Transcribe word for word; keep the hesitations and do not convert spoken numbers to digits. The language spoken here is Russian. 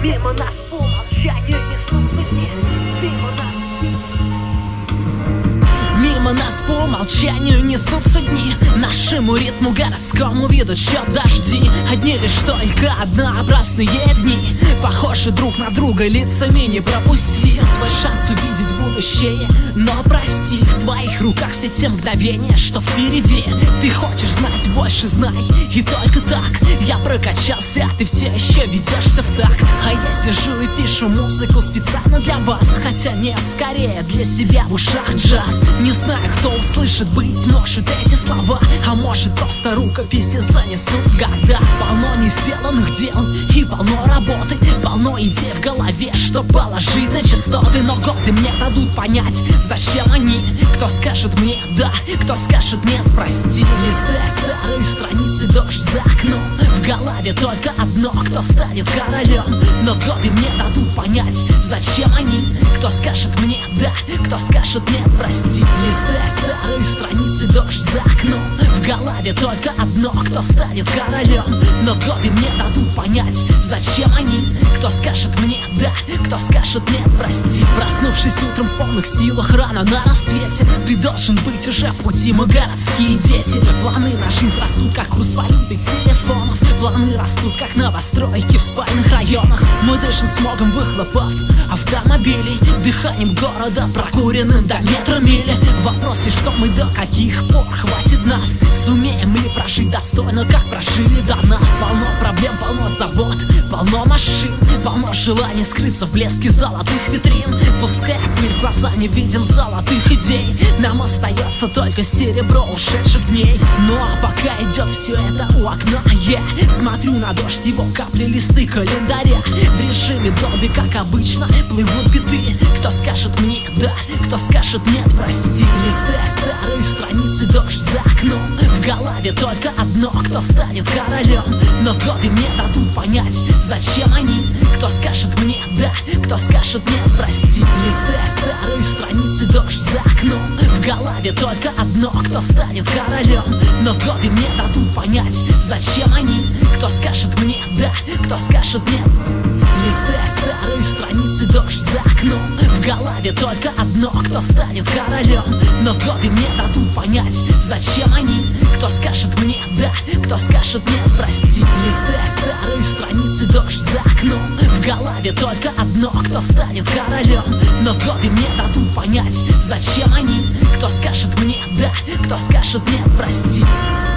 Мимо нас по умолчанию несутся дни. Мимо нас Мимо нас по умолчанию несутся дни. Нашему ритму городскому ведут счет дожди. Одни лишь только однообразные дни, похожи друг на друга лицами. Не пропусти свой шанс увидеть будущее, но прости, в твоих руках все те мгновения, что впереди. Ты хочешь знать больше, знай, и только так. Я прокачался, а ты все еще ведешься в такт. А я сижу и пишу музыку специально для вас. Хотя нет, скорее для себя в ушах джаз. Не знаю, кто услышит, быть может, эти слова, а может, просто рукописи занесут в года. Полно не сделанных дел и полно работы, полно идей в голове, что положить на частоты. Но годы мне дадут понять, зачем они. Кто скажет мне да, кто скажет нет, прости. Листай старые страницы, дождь за окном. В голове только одно, кто станет королем. Но годы мне дадут понять, зачем они. Кто скажет мне да, кто скажет нет, прости. Листай старые страницы, дождь за окном. В голове только одно, кто станет королем. Но годы мне дадут понять, зачем они. Кто скажет мне да, кто скажет нет, прости. Проснувшись утром в полных силах рано на рассвете, ты должен быть уже в пути, мы городские дети. Планы на жизнь растут, как курс валюты телефонов. Планы растут, как новостройки в спальных районах. Мы дышим смогом выхлопов автомобилей, дыханием города, прокуренным до метра мили. Вопрос лишь, что мы до каких пор хватит нас. Сумеем ли прожить достойно, как прожили до нас. Полно проблем, полно забот, полно машин, полно желаний скрыться в блеске золотых витрин. Пускай пыль в глаза, не видим золотых идей. Нам остается только серебро ушедших дней. Ну а пока идет все это у окна, я смотрю на дождь, его капли, листы календаря. В режиме Долби, как обычно, плывут биты. Кто скажет мне да, кто скажет нет, прости. Листай старые страницы, дождь за окном. В голове только одно, кто станет королем. Но годы мне дадут понять, зачем они. Кто скажет мне да, кто скажет нет, прости. Листай старые страницы, дождь за окном. В голове только одно, кто станет королем. Но годы мне дадут понять, зачем они. Кто скажет мне да, кто скажет нет. Листай старые страницы, дождь за окном. В голове только одно, кто станет королем. Но годы мне дадут понять, зачем они. Кто скажет мне да, кто скажет нет, прости. Листай старые страницы, дождь за окном. В голове только одно, кто станет королем. Но годы мне дадут понять, зачем они. Кто скажет мне да, кто скажет нет, прости.